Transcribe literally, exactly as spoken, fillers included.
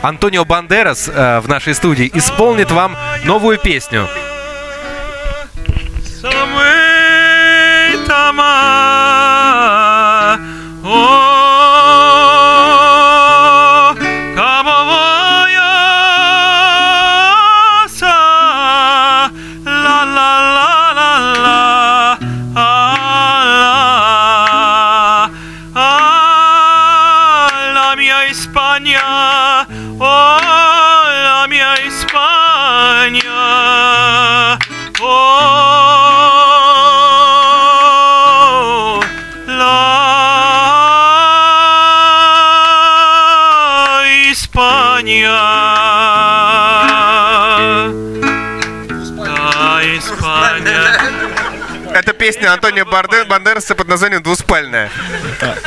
Антонио Бандерас э, в нашей студии исполнит вам новую песню. España, oh, la mia España, oh, la España, la España. Это песня Антонио Бандераса под названием «Двуспальная».